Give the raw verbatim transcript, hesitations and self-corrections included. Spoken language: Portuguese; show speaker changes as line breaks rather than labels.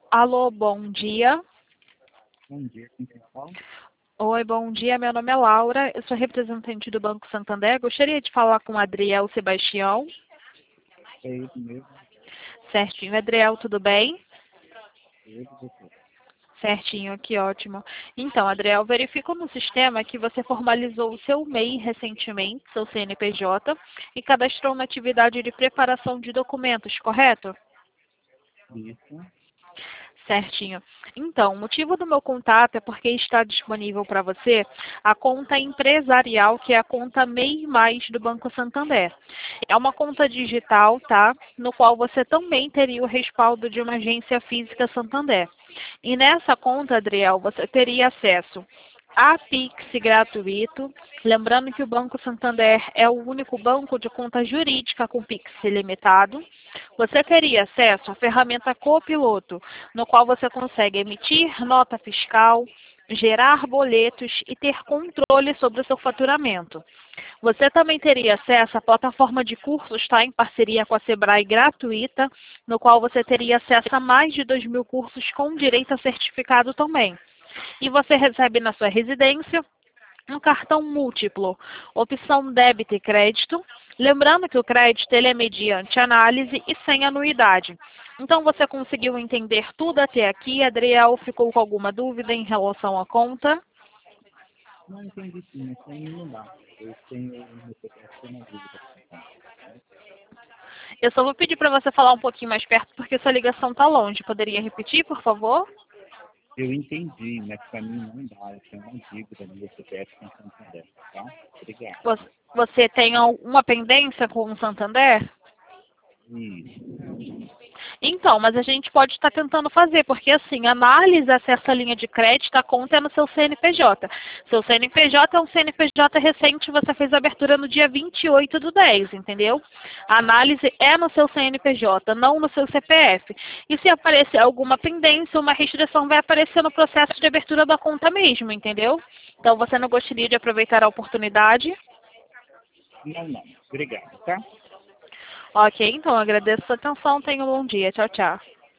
Alô, bom dia.
Bom dia, com quem fala?
Oi, bom dia. Meu nome é Laura. Eu sou representante do Banco Santander. Gostaria de falar com o Adriel Sebastião.
É ele mesmo,
Certinho. Adriel, tudo bem?
ele você.
Certinho, que ótimo. Então, Adriel, verifico no sistema que você formalizou o seu M E I recentemente, seu C N P J, e cadastrou na atividade de preparação de documentos, correto?
Isso,
Certinho. Então, o motivo do meu contato é porque está disponível para você a conta empresarial, que é a conta M E I Mais do Banco Santander. É uma conta digital, tá? No qual você também teria o respaldo de uma agência física Santander. E nessa conta, Adriel, você teria acesso a Pix gratuito. Lembrando que o Banco Santander é o único banco de conta jurídica com Pix ilimitado. Você teria acesso à ferramenta Copiloto, no qual você consegue emitir nota fiscal, gerar boletos e ter controle sobre o seu faturamento. Você também teria acesso à plataforma de cursos, tá, em parceria com a Sebrae gratuita, no qual você teria acesso a mais de dois mil cursos com direito a certificado também. E você recebe na sua residência um cartão múltiplo, opção débito e crédito. Lembrando que o crédito ele é mediante análise e sem anuidade. Então, você conseguiu entender tudo até aqui? Adriel, ficou com alguma dúvida em relação à conta?
não entendi sim, mas sem mim não dá. Eu tenho o meu C P F na dúvida.
Eu só vou pedir para você falar um pouquinho mais perto, porque sua ligação está longe. Poderia repetir, por favor?
Eu entendi, mas para mim não dá. Eu tenho uma dívida no meu C P F com Santander, tá? Obrigado.
Você você tem alguma pendência com o Santander?
Isso.
Então, mas a gente pode estar tentando fazer, porque assim, análise acessa a linha de crédito, a conta é no seu C N P J. Seu C N P J é um C N P J recente, você fez a abertura no dia vinte e oito do dez, entendeu? A análise é no seu C N P J, não no seu C P F. E se aparecer alguma pendência, uma restrição vai aparecer no processo de abertura da conta mesmo, entendeu? Então, você não gostaria de aproveitar a oportunidade?
Não, não. Obrigado, tá?
Ok, então agradeço a sua atenção. Tenha um bom dia. Tchau, tchau.